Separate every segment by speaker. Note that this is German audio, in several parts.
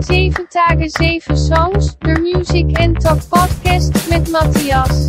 Speaker 1: 7 Tage 7 Songs, der Music and Talk Podcast mit Matthias.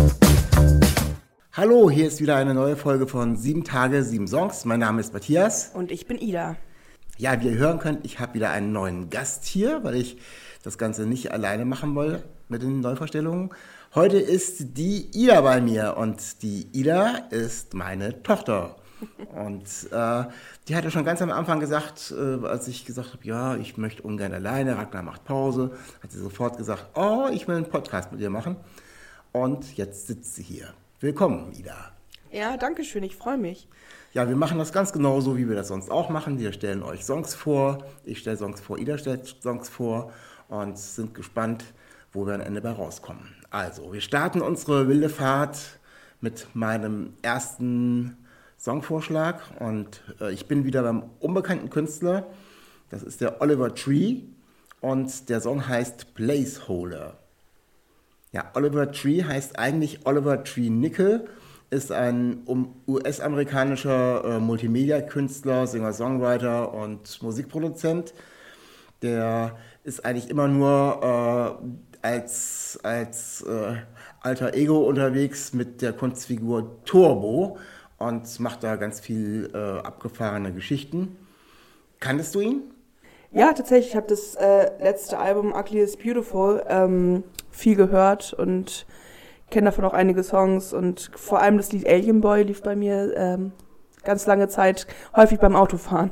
Speaker 2: Hallo, hier ist wieder eine neue Folge von 7 Tage 7 Songs. Mein Name ist Matthias.
Speaker 3: Und ich bin Ida.
Speaker 2: Ja, wie ihr hören könnt, ich habe wieder einen neuen Gast hier, weil ich das Ganze nicht alleine machen will mit den Neuvorstellungen. Heute ist die Ida bei mir und die Ida ist meine Tochter. Und die hatte schon ganz am Anfang gesagt, als ich gesagt habe, ja, ich möchte ungern alleine, Ragnar macht Pause, hat sie sofort gesagt, oh, ich will einen Podcast mit dir machen. Und jetzt sitzt sie hier. Willkommen, Ida.
Speaker 3: Ja, danke schön, ich freue mich.
Speaker 2: Ja, wir machen das ganz genauso, wie wir das sonst auch machen. Wir stellen euch Songs vor, ich stelle Songs vor, Ida stellt Songs vor und sind gespannt, wo wir am Ende bei rauskommen. Also, wir starten unsere wilde Fahrt mit meinem ersten Songvorschlag und ich bin wieder beim unbekannten Künstler. Das ist der Oliver Tree und der Song heißt Placeholder. Ja, Oliver Tree heißt eigentlich Oliver Tree Nickel, ist ein US-amerikanischer Multimedia-Künstler, Singer-Songwriter und Musikproduzent. Der ist eigentlich immer nur als alter Ego unterwegs mit der Kunstfigur Turbo und macht da ganz viel abgefahrene Geschichten. Kanntest du ihn?
Speaker 3: Ja, tatsächlich, ich habe das letzte Album Ugly is Beautiful viel gehört und kenne davon auch einige Songs und vor allem das Lied Alien Boy lief bei mir ganz lange Zeit, häufig beim Autofahren.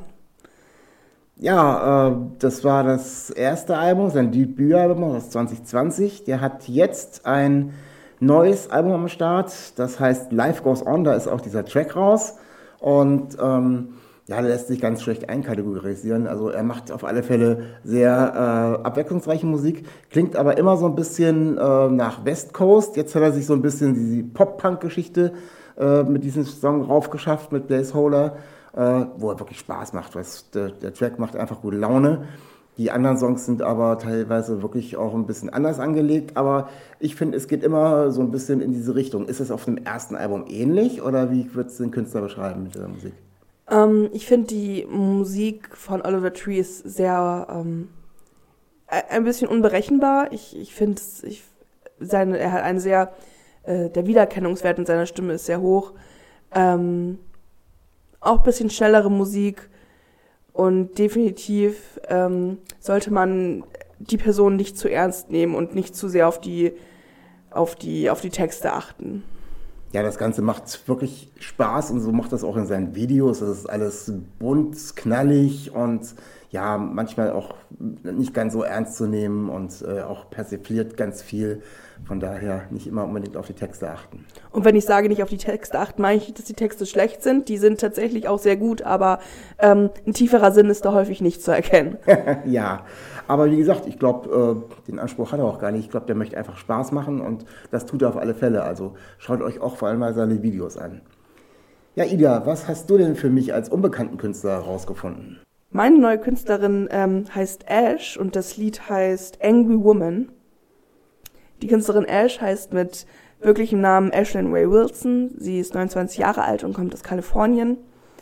Speaker 2: Ja, das war das erste Album, sein Debütalbum aus 2020. Der hat jetzt ein neues Album am Start, das heißt Life Goes On, da ist auch dieser Track raus und der lässt sich ganz schlecht einkategorisieren. Also er macht auf alle Fälle sehr abwechslungsreiche Musik, klingt aber immer so ein bisschen nach West Coast. Jetzt hat er sich so ein bisschen diese Pop-Punk-Geschichte mit diesem Song raufgeschafft, mit Placeholder, wo er wirklich Spaß macht. Der Track macht einfach gute Laune. Die anderen Songs sind aber teilweise wirklich auch ein bisschen anders angelegt, aber ich finde, es geht immer so ein bisschen in diese Richtung. Ist es auf dem ersten Album ähnlich oder wie würdest du den Künstler beschreiben mit dieser Musik?
Speaker 3: Ich finde, die Musik von Oliver Tree ist sehr ein bisschen unberechenbar. Ich finde, er hat einen sehr, der Wiedererkennungswert in seiner Stimme ist sehr hoch. Auch ein bisschen schnellere Musik und definitiv sollte man die Person nicht zu ernst nehmen und nicht zu sehr auf die Texte achten.
Speaker 2: Ja, das Ganze macht wirklich Spaß und so macht das auch in seinen Videos. Das ist alles bunt, knallig und ja, manchmal auch nicht ganz so ernst zu nehmen und auch persifliert ganz viel. Von daher nicht immer unbedingt auf die Texte achten.
Speaker 3: Und wenn ich sage, nicht auf die Texte achten, meine ich, dass die Texte schlecht sind. Die sind tatsächlich auch sehr gut, aber ein tieferer Sinn ist da häufig nicht zu erkennen.
Speaker 2: Ja, aber wie gesagt, ich glaube, den Anspruch hat er auch gar nicht. Ich glaube, der möchte einfach Spaß machen und das tut er auf alle Fälle. Also schaut euch auch vor allem mal seine Videos an. Ja, Ida, was hast du denn für mich als unbekannten Künstler herausgefunden?
Speaker 3: Meine neue Künstlerin heißt Ash und das Lied heißt Angry Woman. Die Künstlerin Ash heißt mit wirklichem Namen Ashlyn Ray Wilson. Sie ist 29 Jahre alt und kommt aus Kalifornien.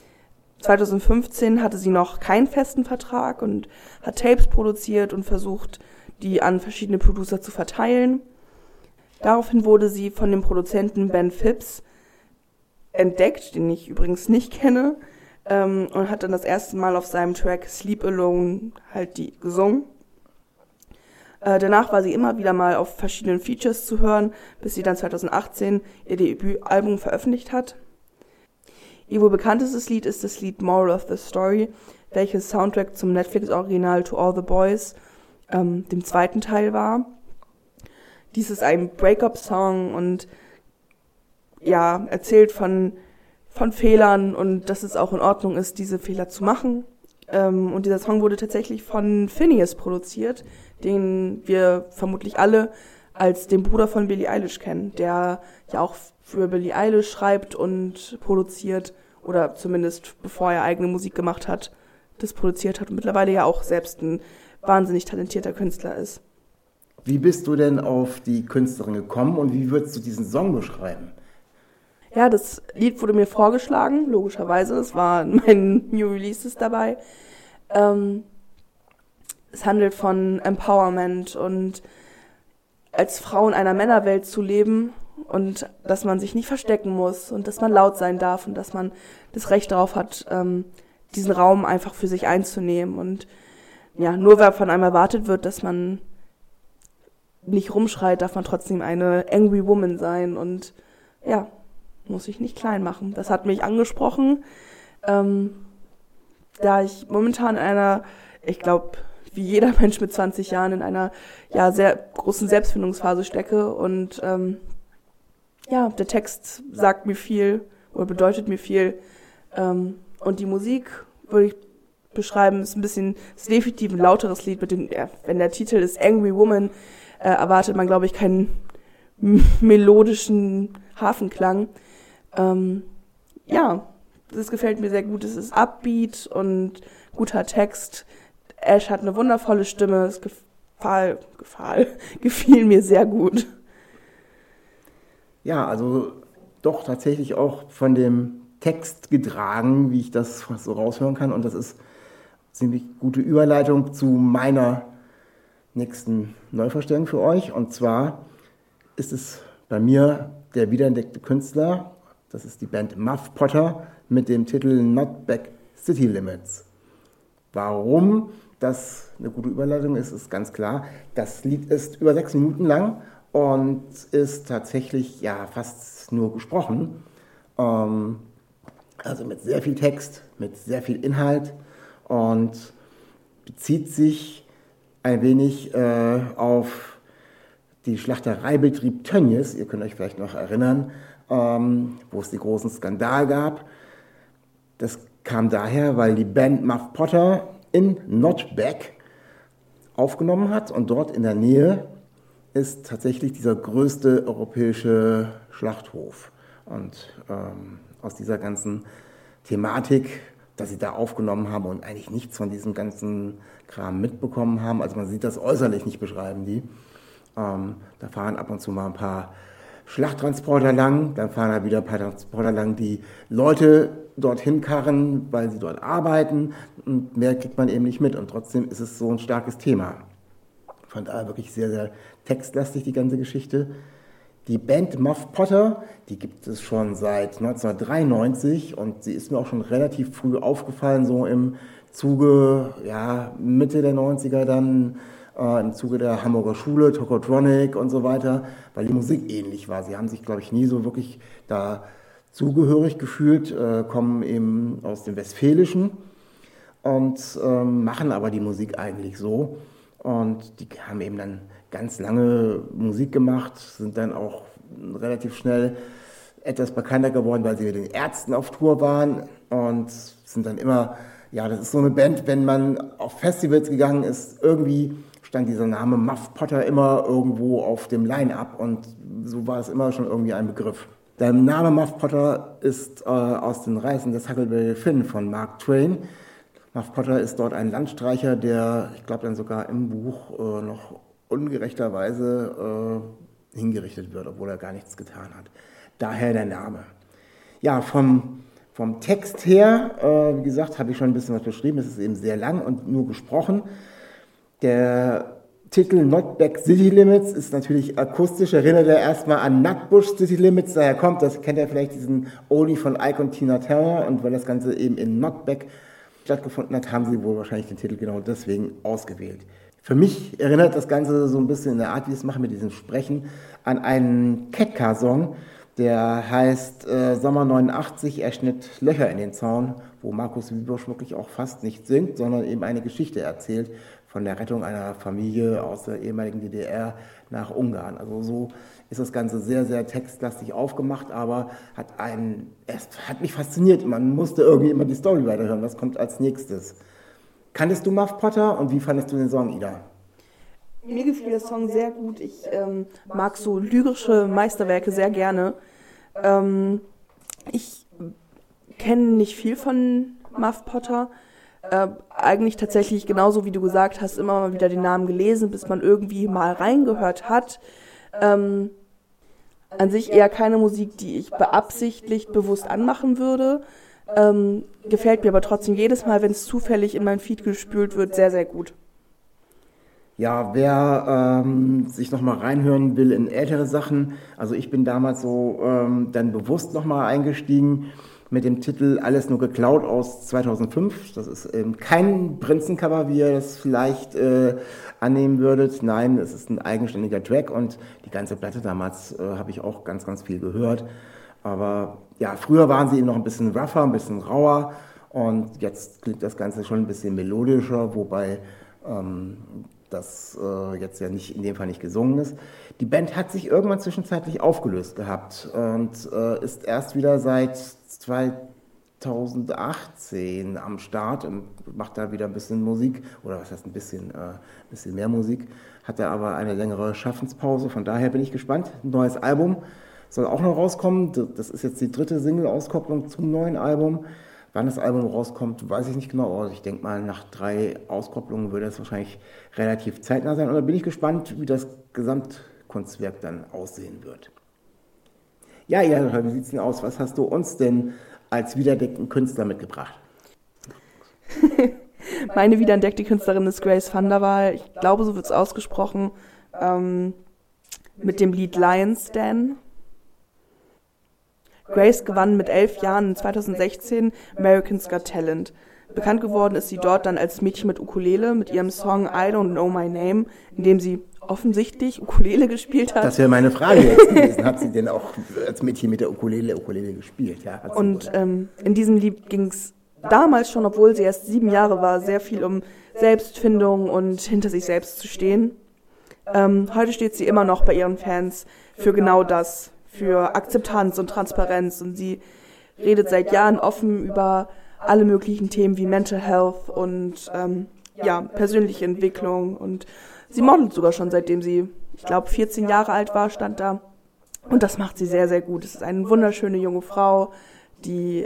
Speaker 3: 2015 hatte sie noch keinen festen Vertrag und hat Tapes produziert und versucht, die an verschiedene Producer zu verteilen. Daraufhin wurde sie von dem Produzenten Ben Phipps entdeckt, den ich übrigens nicht kenne, und hat dann das erste Mal auf seinem Track Sleep Alone halt die gesungen. Danach war sie immer wieder mal auf verschiedenen Features zu hören, bis sie dann 2018 ihr Debütalbum veröffentlicht hat. Ihr wohl bekanntestes Lied ist das Lied Moral of the Story, welches Soundtrack zum Netflix-Original To All the Boys, dem zweiten Teil war. Dies ist ein Break-up-Song und ja, erzählt von Fehlern und dass es auch in Ordnung ist, diese Fehler zu machen. Und dieser Song wurde tatsächlich von Finneas produziert, den wir vermutlich alle als den Bruder von Billie Eilish kennen, der ja auch für Billie Eilish schreibt und produziert oder zumindest bevor er eigene Musik gemacht hat, das produziert hat und mittlerweile ja auch selbst ein wahnsinnig talentierter Künstler ist.
Speaker 2: Wie bist du denn auf die Künstlerin gekommen und wie würdest du diesen Song beschreiben?
Speaker 3: Ja, das Lied wurde mir vorgeschlagen, logischerweise. Es war in meinen New Releases dabei. es handelt von Empowerment und als Frau in einer Männerwelt zu leben und dass man sich nicht verstecken muss und dass man laut sein darf und dass man das Recht darauf hat, diesen Raum einfach für sich einzunehmen. Und ja, nur weil von einem erwartet wird, dass man nicht rumschreit, darf man trotzdem eine angry woman sein und ja, muss sich nicht klein machen. Das hat mich angesprochen, da ich momentan in einer, ich glaube, wie jeder Mensch mit 20 Jahren in einer ja sehr großen Selbstfindungsphase stecke und ja, der Text sagt mir viel oder bedeutet mir viel und die Musik würde ich beschreiben, ist ein bisschen, ist definitiv ein lauteres Lied mit den, ja, wenn der Titel ist Angry Woman, erwartet man, glaube ich, keinen melodischen Hafenklang. Ja, das gefällt mir sehr gut. Es ist upbeat und guter Text. Ash hat eine wundervolle Stimme. Es gefiel mir sehr gut.
Speaker 2: Ja, also doch tatsächlich auch von dem Text getragen, wie ich das so raushören kann. Und das ist eine ziemlich gute Überleitung zu meiner nächsten Neuvorstellung für euch. Und zwar ist es bei mir der wiederentdeckte Künstler. Das ist die Band Muff Potter mit dem Titel Not Back City Limits. Warum das eine gute Überleitung ist, ist ganz klar. Das Lied ist über 6 Minuten lang und ist tatsächlich ja fast nur gesprochen. Also mit sehr viel Text, mit sehr viel Inhalt und bezieht sich ein wenig auf die Schlachtereibetrieb Tönnies. Ihr könnt euch vielleicht noch erinnern, wo es den großen Skandal gab. Das kam daher, weil die Band Muff Potter in Notbeck aufgenommen hat und dort in der Nähe ist tatsächlich dieser größte europäische Schlachthof. Und aus dieser ganzen Thematik, dass sie da aufgenommen haben und eigentlich nichts von diesem ganzen Kram mitbekommen haben, also man sieht das äußerlich nicht, beschreiben die. Da fahren ab und zu mal ein paar Schlachttransporter lang, dann fahren da wieder ein paar Transporter lang, die Leute dorthin karren, weil sie dort arbeiten und mehr kriegt man eben nicht mit und trotzdem ist es so ein starkes Thema. Von daher wirklich sehr, sehr textlastig die ganze Geschichte. Die Band Muff Potter, die gibt es schon seit 1993 und sie ist mir auch schon relativ früh aufgefallen, so im Zuge, ja, Mitte der 90er dann, im Zuge der Hamburger Schule, Tokotronic und so weiter, weil die Musik ähnlich war. Sie haben sich, glaube ich, nie so wirklich da zugehörig gefühlt, kommen eben aus dem Westfälischen und machen aber die Musik eigentlich so. Und die haben eben dann ganz lange Musik gemacht, sind dann auch relativ schnell etwas bekannter geworden, weil sie mit den Ärzten auf Tour waren und sind dann immer, ja, das ist so eine Band, wenn man auf Festivals gegangen ist, irgendwie stand dieser Name Muff Potter immer irgendwo auf dem Line-Up und so war es immer schon irgendwie ein Begriff. Der Name Muff Potter ist aus den Reisen des Huckleberry Finn von Mark Twain. Muff Potter ist dort ein Landstreicher, der, ich glaube, dann sogar im Buch noch ungerechterweise hingerichtet wird, obwohl er gar nichts getan hat. Daher der Name. Ja, vom Text her, wie gesagt, habe ich schon ein bisschen was beschrieben. Es ist eben sehr lang und nur gesprochen. Der Titel Not Back City Limits ist natürlich akustisch, erinnert er erstmal an Nutbush City Limits, daher kommt, das kennt ihr vielleicht, diesen Oldie von Ike und Tina Turner, und weil das Ganze eben in Notbeck stattgefunden hat, haben sie wohl wahrscheinlich den Titel genau deswegen ausgewählt. Für mich erinnert das Ganze so ein bisschen in der Art, wie ich es mache mit diesem Sprechen, an einen Ketka-Song, der heißt Sommer 89, er schnitt Löcher in den Zaun, wo Markus Wiebusch wirklich auch fast nicht singt, sondern eben eine Geschichte erzählt von der Rettung einer Familie aus der ehemaligen DDR nach Ungarn. Also so ist das Ganze sehr, sehr textlastig aufgemacht, aber es hat mich fasziniert. Man musste irgendwie immer die Story weiterhören. Was kommt als nächstes? Kanntest du Muff Potter und wie fandest du den Song, Ida?
Speaker 3: Mir gefiel der Song sehr gut. Ich mag so lyrische Meisterwerke sehr gerne. Ich kenne nicht viel von Muff Potter. Eigentlich tatsächlich genauso wie du gesagt hast, immer mal wieder den Namen gelesen, bis man irgendwie mal reingehört hat. An sich eher keine Musik, die ich beabsichtigt bewusst anmachen würde. Gefällt mir aber trotzdem jedes Mal, wenn es zufällig in mein Feed gespült wird, sehr, sehr gut.
Speaker 2: Ja, wer sich nochmal reinhören will in ältere Sachen, also ich bin damals so dann bewusst nochmal eingestiegen mit dem Titel Alles nur geklaut aus 2005. Das ist kein Prinzen-Cover, wie ihr das vielleicht annehmen würdet. Nein, es ist ein eigenständiger Track und die ganze Platte damals habe ich auch ganz, ganz viel gehört. Aber ja, früher waren sie eben noch ein bisschen rougher, ein bisschen rauer und jetzt klingt das Ganze schon ein bisschen melodischer, wobei das jetzt ja nicht in dem Fall nicht gesungen ist. Die Band hat sich irgendwann zwischenzeitlich aufgelöst gehabt und ist erst wieder seit 2018 am Start und macht da wieder ein bisschen Musik, oder was heißt ein bisschen mehr Musik, hat er aber eine längere Schaffenspause, von daher bin ich gespannt. Ein neues Album soll auch noch rauskommen, das ist jetzt die 3. Single-Auskopplung zum neuen Album. Wann das Album rauskommt, weiß ich nicht genau, aber ich denke mal, nach 3 Auskopplungen würde es wahrscheinlich relativ zeitnah sein. Und da bin ich gespannt, wie das Gesamtkunstwerk dann aussehen wird. Ja, wie sieht es denn aus? Was hast du uns denn als wiederentdeckten Künstler mitgebracht?
Speaker 3: Meine wiederentdeckte Künstlerin ist Grace van der Waal. Ich glaube, so wird es ausgesprochen, mit dem Lied Lion's Den. Grace gewann mit 11 Jahren 2016 America's Got Talent. Bekannt geworden ist sie dort dann als Mädchen mit Ukulele mit ihrem Song I Don't Know My Name, in dem sie offensichtlich Ukulele gespielt hat.
Speaker 2: Das wäre meine Frage jetzt gewesen. Hat sie denn auch als Mädchen mit der Ukulele gespielt? Ja,
Speaker 3: und in diesem Lied ging es damals schon, obwohl sie erst 7 Jahre war, sehr viel um Selbstfindung und hinter sich selbst zu stehen. Heute steht sie immer noch bei ihren Fans für genau das, für Akzeptanz und Transparenz, und sie redet seit Jahren offen über alle möglichen Themen wie Mental Health und persönliche Entwicklung, und sie modelt sogar schon seitdem sie, ich glaube, 14 Jahre alt war, stand da, und das macht sie sehr, sehr gut. Es ist eine wunderschöne junge Frau, die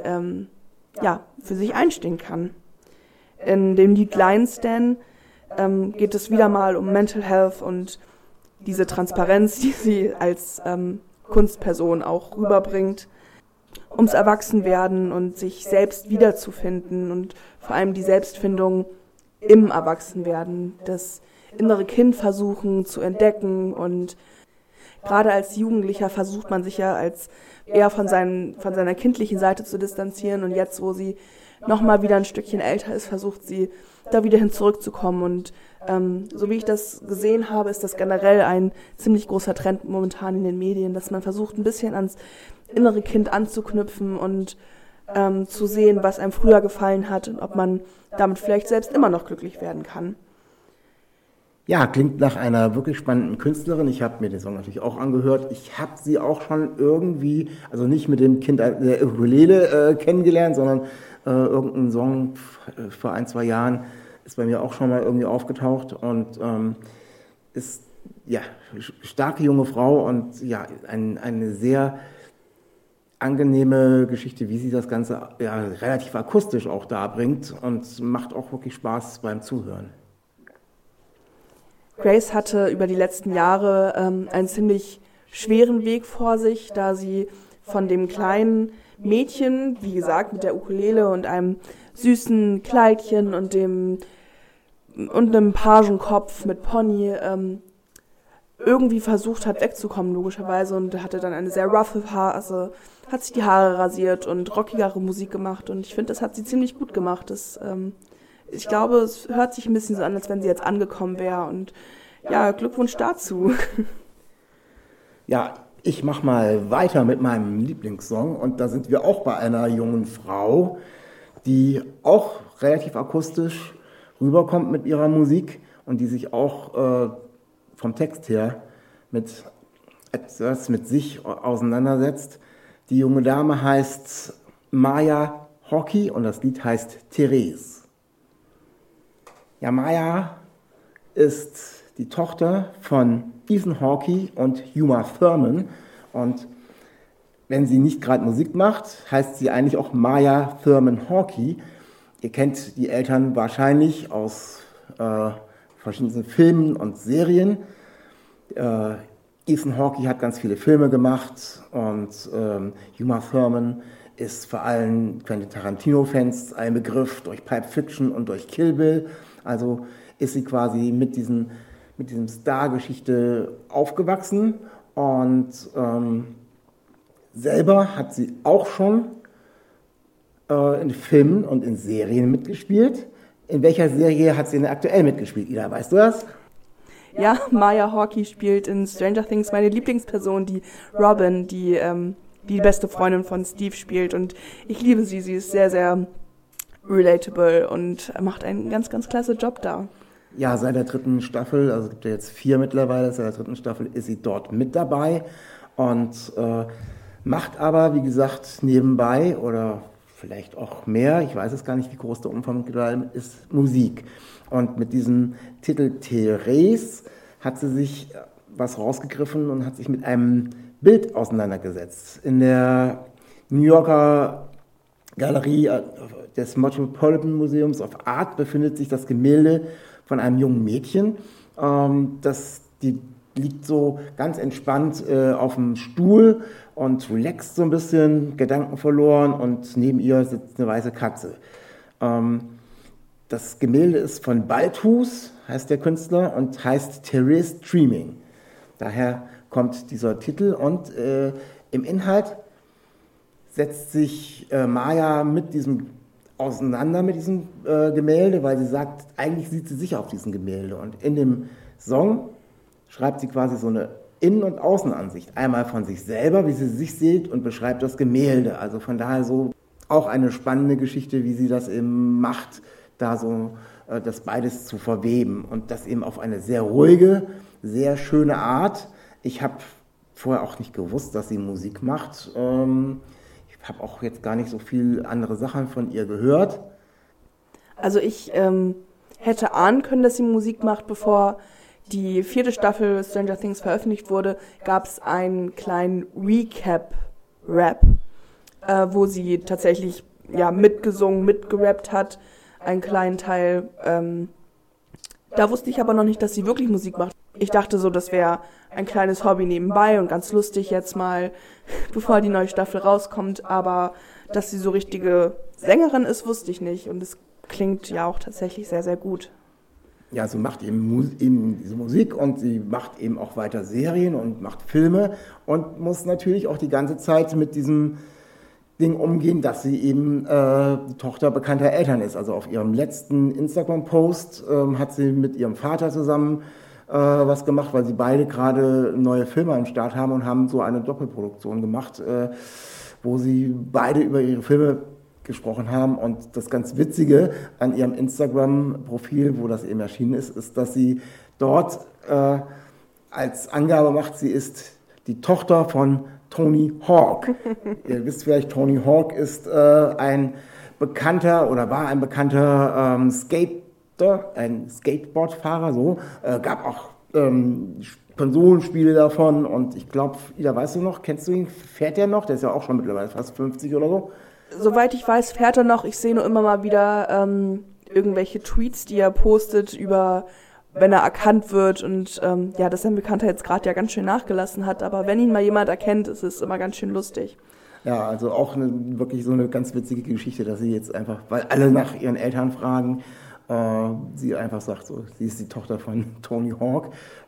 Speaker 3: für sich einstehen kann. In dem Lied Lion's Den geht es wieder mal um Mental Health und diese Transparenz, die sie als Kunstperson auch rüberbringt, ums Erwachsenwerden und sich selbst wiederzufinden und vor allem die Selbstfindung im Erwachsenwerden, das innere Kind versuchen zu entdecken, und gerade als Jugendlicher versucht man sich ja als eher von seiner kindlichen Seite zu distanzieren, und jetzt, wo sie nochmal wieder ein Stückchen älter ist, versucht sie da wieder hin zurückzukommen, und so wie ich das gesehen habe, ist das generell ein ziemlich großer Trend momentan in den Medien, dass man versucht, ein bisschen ans innere Kind anzuknüpfen und zu sehen, was einem früher gefallen hat und ob man damit vielleicht selbst immer noch glücklich werden kann.
Speaker 2: Ja, klingt nach einer wirklich spannenden Künstlerin. Ich habe mir den Song natürlich auch angehört. Ich habe sie auch schon irgendwie, also nicht mit dem Kind der Ukulele kennengelernt, sondern irgendein Song vor 1-2 Jahren ist bei mir auch schon mal irgendwie aufgetaucht und ist ja starke junge Frau und ja eine sehr angenehme Geschichte, wie sie das Ganze ja relativ akustisch auch darbringt, und macht auch wirklich Spaß beim Zuhören.
Speaker 3: Grace hatte über die letzten Jahre einen ziemlich schweren Weg vor sich, da sie von dem kleinen Mädchen, wie gesagt, mit der Ukulele und einem süßen Kleidchen und einem Pagenkopf mit Pony irgendwie versucht hat wegzukommen, logischerweise, und hatte dann eine sehr roughe Phase, hat sich die Haare rasiert und rockigere Musik gemacht, und ich finde, das hat sie ziemlich gut gemacht. Ich glaube, es hört sich ein bisschen so an, als wenn sie jetzt angekommen wäre, und ja, Glückwunsch dazu.
Speaker 2: Ja, ich mache mal weiter mit meinem Lieblingssong, und da sind wir auch bei einer jungen Frau, die auch relativ akustisch rüberkommt mit ihrer Musik und die sich auch vom Text her mit etwas mit sich auseinandersetzt. Die junge Dame heißt Maya Hawkey und das Lied heißt Therese. Ja, Maya ist die Tochter von Ethan Hawkey und Uma Thurman, und wenn sie nicht gerade Musik macht, heißt sie eigentlich auch Maya Thurman Hawkey. Ihr kennt die Eltern wahrscheinlich aus verschiedenen Filmen und Serien. Ethan Hawkey hat ganz viele Filme gemacht und Uma Thurman ist vor allem Quentin Tarantino-Fans ein Begriff durch Pulp Fiction und durch Kill Bill. Also ist sie quasi mit diesen mit diesem Star-Geschichte aufgewachsen und selber hat sie auch schon in Filmen und in Serien mitgespielt. In welcher Serie hat sie denn aktuell mitgespielt, Ida? Weißt du das?
Speaker 3: Ja, Maya Hawke spielt in Stranger Things meine Lieblingsperson, die Robin, die die beste Freundin von Steve spielt. Und ich liebe sie. Sie ist sehr, sehr relatable und macht einen ganz, ganz klasse Job da.
Speaker 2: Ja, seit der 3. Staffel, also es gibt ja jetzt 4 mittlerweile, seit der 3. Staffel ist sie dort mit dabei und macht aber, wie gesagt, nebenbei oder vielleicht auch mehr, ich weiß es gar nicht, wie groß der Umfang ist, Musik. Und mit diesem Titel Therese hat sie sich was rausgegriffen und hat sich mit einem Bild auseinandergesetzt. In der New Yorker Galerie des Metropolitan Museums of Art befindet sich das Gemälde von einem jungen Mädchen. Die liegt so ganz entspannt auf dem Stuhl und relaxt so ein bisschen, Gedanken verloren, und neben ihr sitzt eine weiße Katze. Das Gemälde ist von Balthus, heißt der Künstler, und heißt Therese Dreaming. Daher kommt dieser Titel, und im Inhalt setzt sich Maya mit diesem auseinander mit diesem Gemälde, weil sie sagt, eigentlich sieht sie sich auf diesem Gemälde. Und in dem Song schreibt sie quasi so eine Innen- und Außenansicht. Einmal von sich selber, wie sie sich sieht, und beschreibt das Gemälde. Also von daher so auch eine spannende Geschichte, wie sie das eben macht, da so das beides zu verweben. Und das eben auf eine sehr ruhige, sehr schöne Art. Ich habe vorher auch nicht gewusst, dass sie Musik macht. Ich habe auch jetzt gar nicht so viel andere Sachen von ihr gehört.
Speaker 3: Also ich hätte ahnen können, dass sie Musik macht. Bevor die 4. Staffel Stranger Things veröffentlicht wurde, gab es einen kleinen Recap-Rap, wo sie tatsächlich mitgesungen, mitgerappt hat, einen kleinen Teil. Da wusste ich aber noch nicht, dass sie wirklich Musik macht. Ich dachte so, das wäre ein kleines Hobby nebenbei und ganz lustig jetzt mal, bevor die neue Staffel rauskommt. Aber dass sie so richtige Sängerin ist, wusste ich nicht. Und es klingt ja auch tatsächlich sehr, sehr gut.
Speaker 2: Ja, sie macht eben diese Musik, und sie macht eben auch weiter Serien und macht Filme und muss natürlich auch die ganze Zeit mit diesem Ding umgehen, dass sie eben die Tochter bekannter Eltern ist. Also auf ihrem letzten Instagram-Post hat sie mit ihrem Vater zusammen was gemacht, weil sie beide gerade neue Filme am Start haben und haben so eine Doppelproduktion gemacht, wo sie beide über ihre Filme gesprochen haben. Und das ganz Witzige an ihrem Instagram-Profil, wo das eben erschienen ist, ist, dass sie dort als Angabe macht, sie ist die Tochter von Tony Hawk. Ihr wisst vielleicht, Tony Hawk ist ein bekannter oder war ein bekannter ein Skateboardfahrer, so. Gab auch Konsolenspiele davon, und ich glaube, Ida, weißt du noch, kennst du ihn? Fährt er noch? Der ist ja auch schon mittlerweile fast 50 oder so.
Speaker 3: Soweit ich weiß, fährt er noch. Ich sehe nur immer mal wieder irgendwelche Tweets, die er postet über, wenn er erkannt wird, und dass sein Bekannter jetzt gerade ja ganz schön nachgelassen hat. Aber wenn ihn mal jemand erkennt, ist es immer ganz schön lustig.
Speaker 2: Ja, also auch wirklich so eine ganz witzige Geschichte, dass sie jetzt einfach, weil alle nach ihren Eltern fragen, sie einfach sagt, so, sie ist die Tochter von Tony Hawk.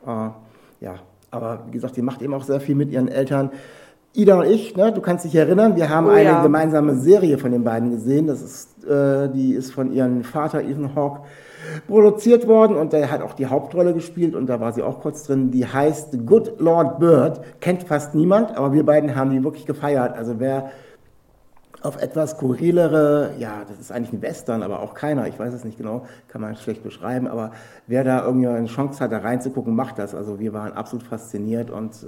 Speaker 2: Aber wie gesagt, die macht eben auch sehr viel mit ihren Eltern. Ida und ich, ne, du kannst dich erinnern, wir haben eine gemeinsame Serie von den beiden gesehen. Die ist von ihrem Vater Ethan Hawke produziert worden, und der hat auch die Hauptrolle gespielt, und da war sie auch kurz drin. Die heißt The Good Lord Bird, kennt fast niemand, aber wir beiden haben die wirklich gefeiert. Also wer auf etwas skurrilere, das ist eigentlich ein Western, aber auch keiner, ich weiß es nicht genau, kann man schlecht beschreiben, aber wer da irgendwie eine Chance hat, da reinzugucken, macht das. Also wir waren absolut fasziniert, und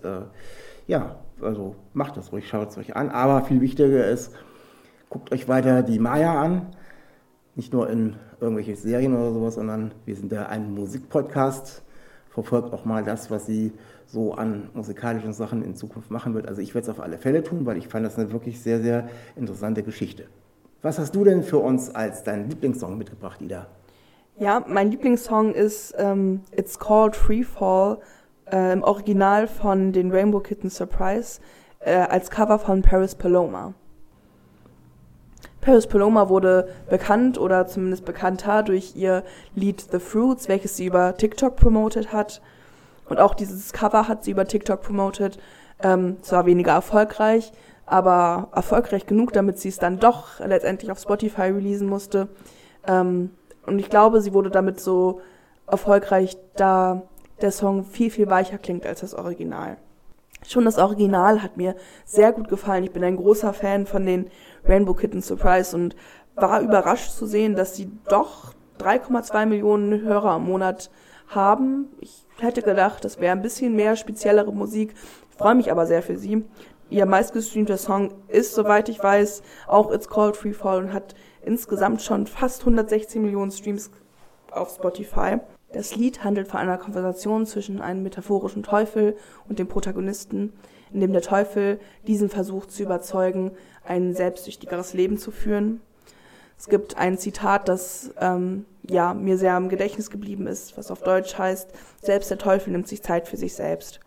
Speaker 2: also macht das ruhig, schaut es euch an. Aber viel wichtiger ist, guckt euch weiter die Maya an, nicht nur in irgendwelche Serien oder sowas, sondern wir sind ja ein Musikpodcast, verfolgt auch mal das, was sie so an musikalischen Sachen in Zukunft machen wird. Also ich werde es auf alle Fälle tun, weil ich fand das eine wirklich sehr, sehr interessante Geschichte. Was hast du denn für uns als deinen Lieblingssong mitgebracht, Ida?
Speaker 3: Ja, mein Lieblingssong ist It's Called Free Fall, im Original von den Rainbow Kitten Surprise, als Cover von Paris Paloma. Paris Paloma wurde bekannt oder zumindest bekannter durch ihr Lied The Fruits, welches sie über TikTok promotet hat. Und auch dieses Cover hat sie über TikTok promotet. Zwar weniger erfolgreich, aber erfolgreich genug, damit sie es dann doch letztendlich auf Spotify releasen musste. Und ich glaube, sie wurde damit so erfolgreich, da der Song viel, viel weicher klingt als das Original. Schon das Original hat mir sehr gut gefallen. Ich bin ein großer Fan von den Rainbow Kitten Surprise und war überrascht zu sehen, dass sie doch 3,2 Millionen Hörer im Monat haben. Ich hätte gedacht, das wäre ein bisschen mehr speziellere Musik. Ich freue mich aber sehr für sie. Ihr meistgestreamter Song ist, soweit ich weiß, auch It's Called Free Fall und hat insgesamt schon fast 116 Millionen Streams auf Spotify. Das Lied handelt von einer Konversation zwischen einem metaphorischen Teufel und dem Protagonisten, in dem der Teufel diesen versucht zu überzeugen, ein selbstsüchtigeres Leben zu führen. Es gibt ein Zitat, das mir sehr im Gedächtnis geblieben ist, was auf Deutsch heißt: Selbst der Teufel nimmt sich Zeit für sich selbst.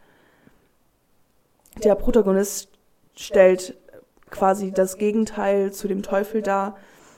Speaker 3: Der Protagonist stellt quasi das Gegenteil zu dem Teufel dar,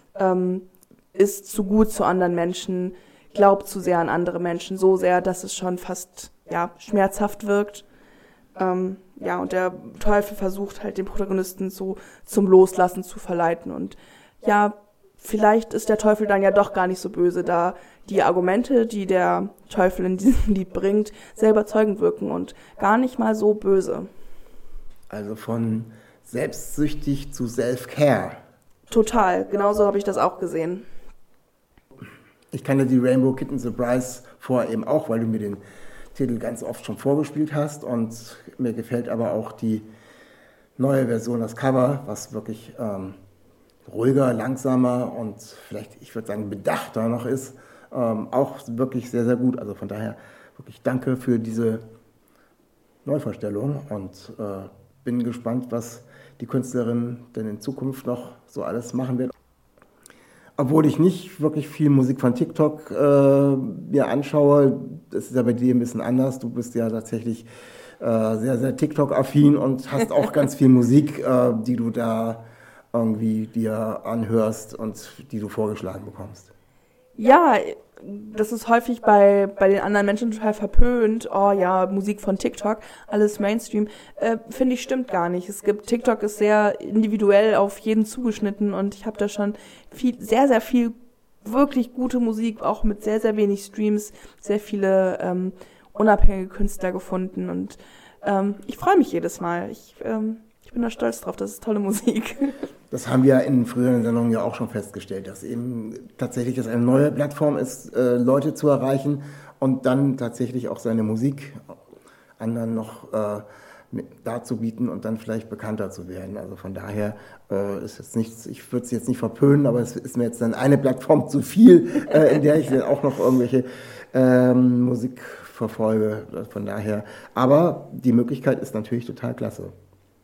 Speaker 3: ist zu gut zu anderen Menschen, glaubt zu sehr an andere Menschen, so sehr, dass es schon fast schmerzhaft wirkt. Und der Teufel versucht halt den Protagonisten so zum Loslassen zu verleiten. Und vielleicht ist der Teufel dann ja doch gar nicht so böse, da die Argumente, die der Teufel in diesem Lied bringt, sehr überzeugend wirken und gar nicht mal so böse.
Speaker 2: Also von selbstsüchtig zu Self-Care.
Speaker 3: Total, genauso habe ich das auch gesehen.
Speaker 2: Ich kannte die Rainbow Kitten Surprise vorher eben auch, weil du mir den Titel ganz oft schon vorgespielt hast, und mir gefällt aber auch die neue Version, das Cover, was wirklich ruhiger, langsamer und vielleicht, ich würde sagen, bedachter noch ist, auch wirklich sehr, sehr gut. Also von daher wirklich danke für diese Neuvorstellung und bin gespannt, was die Künstlerin denn in Zukunft noch so alles machen wird. Obwohl ich nicht wirklich viel Musik von TikTok mir anschaue, das ist ja bei dir ein bisschen anders. Du bist ja tatsächlich sehr, sehr TikTok-affin und hast auch ganz viel Musik, die du da irgendwie dir anhörst und die du vorgeschlagen bekommst. Ja,
Speaker 3: das ist häufig bei den anderen Menschen total verpönt. Oh ja, Musik von TikTok, alles Mainstream. Finde ich, stimmt gar nicht. TikTok ist sehr individuell auf jeden zugeschnitten und ich habe da schon sehr, sehr viel wirklich gute Musik, auch mit sehr, sehr wenig Streams, sehr viele unabhängige Künstler gefunden und ich freue mich jedes Mal. Ich bin da stolz drauf, das ist tolle Musik.
Speaker 2: Das haben wir in früheren Sendungen ja auch schon festgestellt, dass eben tatsächlich das eine neue Plattform ist, Leute zu erreichen und dann tatsächlich auch seine Musik anderen noch darzubieten und dann vielleicht bekannter zu werden. Also von daher ist jetzt nichts, ich würde es jetzt nicht verpönen, aber es ist mir jetzt dann eine Plattform zu viel, in der ich dann auch noch irgendwelche Musik verfolge. Von daher, aber die Möglichkeit ist natürlich total klasse.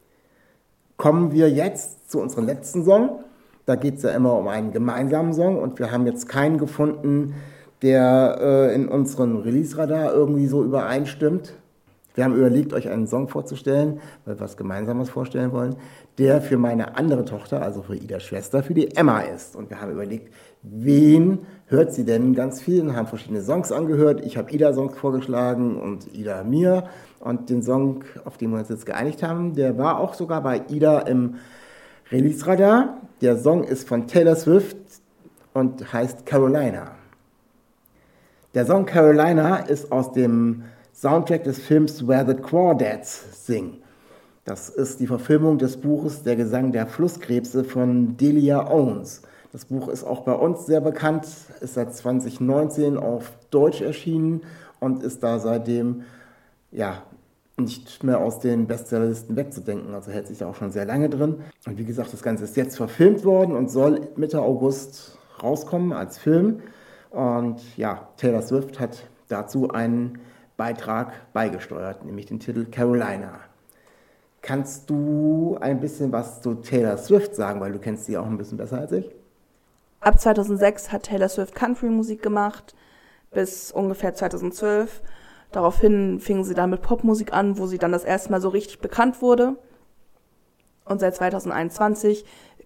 Speaker 2: Kommen wir jetzt zu unserem letzten Song. Da geht es ja immer um einen gemeinsamen Song und wir haben jetzt keinen gefunden, der in unserem Release-Radar irgendwie so übereinstimmt. Wir haben überlegt, euch einen Song vorzustellen, weil wir was Gemeinsames vorstellen wollen, der für meine andere Tochter, also für Idas Schwester, für die Emma ist. Und wir haben überlegt, wen hört sie denn ganz viel und haben verschiedene Songs angehört. Ich habe Ida Songs vorgeschlagen und Ida mir. Und den Song, auf den wir uns jetzt geeinigt haben, der war auch sogar bei Ida im Release-Radar. Der Song ist von Taylor Swift und heißt Carolina. Der Song Carolina ist aus dem Soundtrack des Films Where the Crawdads Sing. Das ist die Verfilmung des Buches Der Gesang der Flusskrebse von Delia Owens. Das Buch ist auch bei uns sehr bekannt, ist seit 2019 auf Deutsch erschienen und ist da seitdem nicht mehr aus den Bestsellerlisten wegzudenken. Also hält sich da auch schon sehr lange drin. Und wie gesagt, das Ganze ist jetzt verfilmt worden und soll Mitte August rauskommen als Film. Und ja, Taylor Swift hat dazu einen Beitrag beigesteuert, nämlich den Titel Carolina. Kannst du ein bisschen was zu Taylor Swift sagen, weil du kennst sie auch ein bisschen besser als ich?
Speaker 3: Ab 2006 hat Taylor Swift Country-Musik gemacht, bis ungefähr 2012. Daraufhin fing sie dann mit Popmusik an, wo sie dann das erste Mal so richtig bekannt wurde. Und seit 2021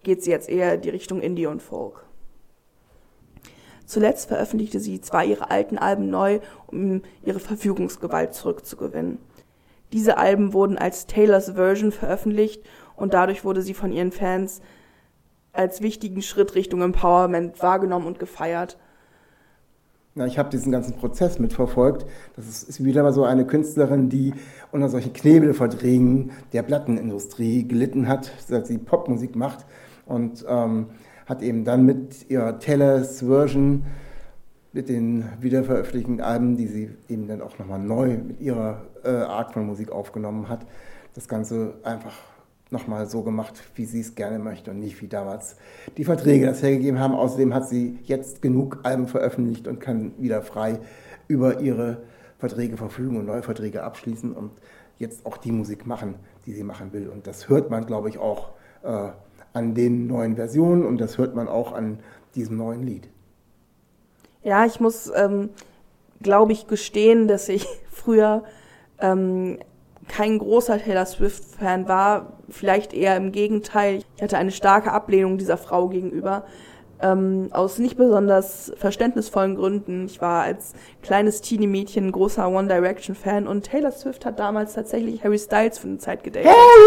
Speaker 3: geht sie jetzt eher in die Richtung Indie und Folk. Zuletzt veröffentlichte sie 2 ihrer alten Alben neu, um ihre Verfügungsgewalt zurückzugewinnen. Diese Alben wurden als Taylor's Version veröffentlicht und dadurch wurde sie von ihren Fans als wichtigen Schritt Richtung Empowerment wahrgenommen und gefeiert.
Speaker 2: Na, ich habe diesen ganzen Prozess mitverfolgt. Das ist wieder mal so eine Künstlerin, die unter solchen Knebelverträgen der Plattenindustrie gelitten hat, seit sie Popmusik macht und hat eben dann mit ihrer Taylor's Version, mit den wiederveröffentlichten Alben, die sie eben dann auch nochmal neu mit ihrer Art von Musik aufgenommen hat, das Ganze einfach nochmal so gemacht, wie sie es gerne möchte und nicht wie damals die Verträge das hergegeben haben. Außerdem hat sie jetzt genug Alben veröffentlicht und kann wieder frei über ihre Verträge verfügen und neue Verträge abschließen und jetzt auch die Musik machen, die sie machen will. Und das hört man, glaube ich, auch an den neuen Versionen und das hört man auch an diesem neuen Lied.
Speaker 3: Ja, ich muss, glaube ich, gestehen, dass ich früher kein großer Taylor Swift-Fan war, vielleicht eher im Gegenteil. Ich hatte eine starke Ablehnung dieser Frau gegenüber, aus nicht besonders verständnisvollen Gründen. Ich war als kleines Teenie-Mädchen ein großer One Direction-Fan und Taylor Swift hat damals tatsächlich Harry Styles für eine Zeit gedatet.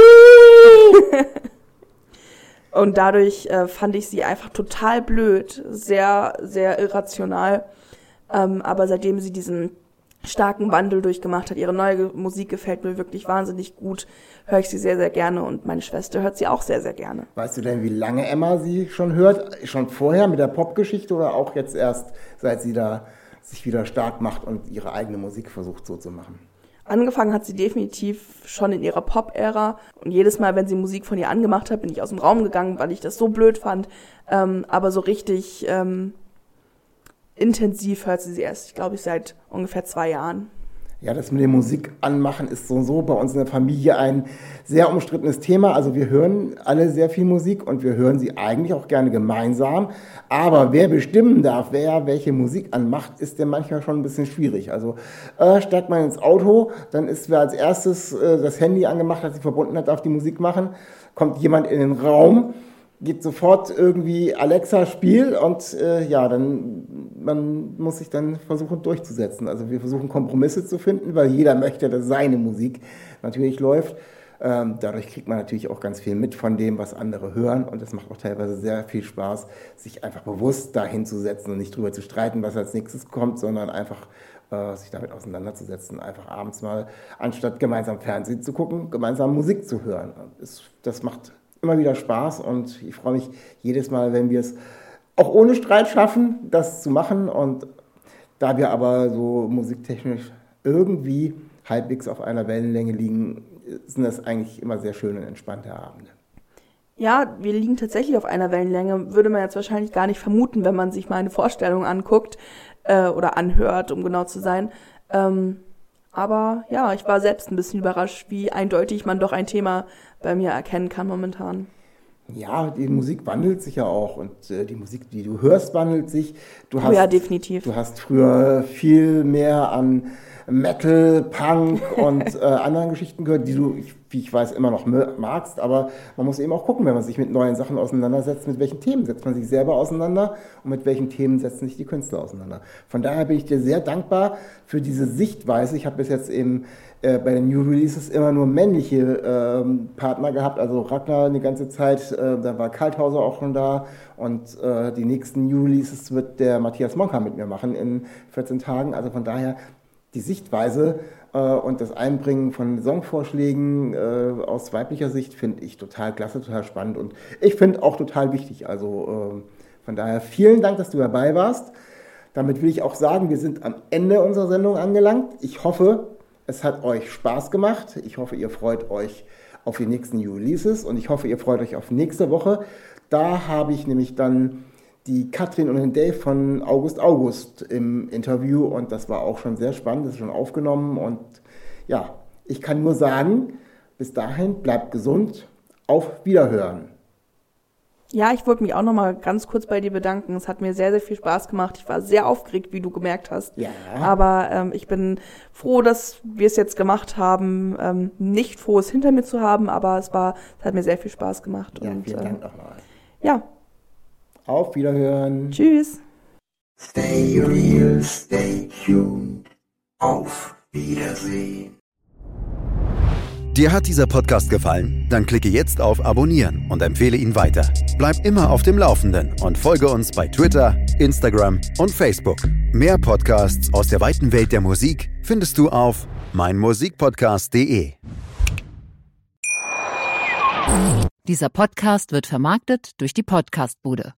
Speaker 3: Und dadurch fand ich sie einfach total blöd, sehr, sehr irrational. Aber seitdem sie diesen starken Wandel durchgemacht hat, ihre neue Musik gefällt mir wirklich wahnsinnig gut, höre ich sie sehr, sehr gerne und meine Schwester hört sie auch sehr, sehr gerne.
Speaker 2: Weißt du denn, wie lange Emma sie schon hört? Schon vorher mit der Popgeschichte oder auch jetzt erst, seit sie da sich wieder stark macht und ihre eigene Musik versucht so zu machen?
Speaker 3: Angefangen hat sie definitiv schon in ihrer Pop-Ära und jedes Mal, wenn sie Musik von ihr angemacht hat, bin ich aus dem Raum gegangen, weil ich das so blöd fand. Aber so richtig intensiv hört sie erst, ich glaube, seit ungefähr 2 Jahren.
Speaker 2: Ja, das mit dem Musik anmachen ist so bei uns in der Familie ein sehr umstrittenes Thema. Also wir hören alle sehr viel Musik und wir hören sie eigentlich auch gerne gemeinsam. Aber wer bestimmen darf, wer welche Musik anmacht, ist ja manchmal schon ein bisschen schwierig. Also steigt man ins Auto, dann ist, wer als erstes das Handy angemacht hat, sie verbunden hat, darf die Musik machen. Kommt jemand in den Raum, geht sofort irgendwie Alexa Spiel und man muss sich dann versuchen durchzusetzen. Also wir versuchen Kompromisse zu finden, weil jeder möchte, dass seine Musik natürlich läuft. Dadurch kriegt man natürlich auch ganz viel mit von dem, was andere hören und es macht auch teilweise sehr viel Spaß, sich einfach bewusst dahin zu setzen und nicht drüber zu streiten, was als nächstes kommt, sondern einfach sich damit auseinanderzusetzen, einfach abends mal, anstatt gemeinsam Fernsehen zu gucken, gemeinsam Musik zu hören. Das macht immer wieder Spaß und ich freue mich jedes Mal, wenn wir es auch ohne Streit schaffen, das zu machen. Und da wir aber so musiktechnisch irgendwie halbwegs auf einer Wellenlänge liegen, sind das eigentlich immer sehr schöne und entspannte Abende.
Speaker 3: Ja, wir liegen tatsächlich auf einer Wellenlänge. Würde man jetzt wahrscheinlich gar nicht vermuten, wenn man sich mal eine Vorstellung anguckt oder anhört, um genau zu sein. Aber ja, ich war selbst ein bisschen überrascht, wie eindeutig man doch ein Thema bei mir erkennen kann momentan.
Speaker 2: Ja, die Musik wandelt sich ja auch und die Musik, die du hörst, wandelt sich.
Speaker 3: Ja, definitiv.
Speaker 2: Du hast früher viel mehr an Metal, Punk und anderen Geschichten gehört, die du, wie ich weiß, immer noch magst, aber man muss eben auch gucken, wenn man sich mit neuen Sachen auseinandersetzt, mit welchen Themen setzt man sich selber auseinander und mit welchen Themen setzen sich die Künstler auseinander. Von daher bin ich dir sehr dankbar für diese Sichtweise. Ich habe bis jetzt eben bei den New Releases immer nur männliche Partner gehabt, also Ragnar eine ganze Zeit, da war Kalthauser auch schon da und die nächsten New Releases wird der Matthias Monka mit mir machen in 14 Tagen, also von daher die Sichtweise und das Einbringen von Songvorschlägen aus weiblicher Sicht finde ich total klasse, total spannend und ich finde auch total wichtig. Also von daher vielen Dank, dass du dabei warst. Damit will ich auch sagen, wir sind am Ende unserer Sendung angelangt. Ich hoffe, es hat euch Spaß gemacht. Ich hoffe, ihr freut euch auf die nächsten New Releases und ich hoffe, ihr freut euch auf nächste Woche. Da habe ich nämlich dann die Katrin und den Dave von August im Interview und das war auch schon sehr spannend, das ist schon aufgenommen und ja, ich kann nur sagen, bis dahin bleibt gesund, auf Wiederhören.
Speaker 3: Ja, ich wollte mich auch nochmal ganz kurz bei dir bedanken, es hat mir sehr, sehr viel Spaß gemacht, ich war sehr aufgeregt, wie du gemerkt hast,
Speaker 2: ja.
Speaker 3: Aber ich bin froh, dass wir es jetzt gemacht haben, nicht froh, es hinter mir zu haben, aber es hat mir sehr viel Spaß gemacht.
Speaker 2: Ja,
Speaker 3: und
Speaker 2: vielen Dank nochmal.
Speaker 3: Ja.
Speaker 2: Auf Wiederhören.
Speaker 3: Tschüss.
Speaker 4: Stay real, stay tuned. Auf Wiedersehen.
Speaker 5: Dir hat dieser Podcast gefallen? Dann klicke jetzt auf Abonnieren und empfehle ihn weiter. Bleib immer auf dem Laufenden und folge uns bei Twitter, Instagram und Facebook. Mehr Podcasts aus der weiten Welt der Musik findest du auf meinmusikpodcast.de.
Speaker 6: Dieser Podcast wird vermarktet durch die Podcastbude.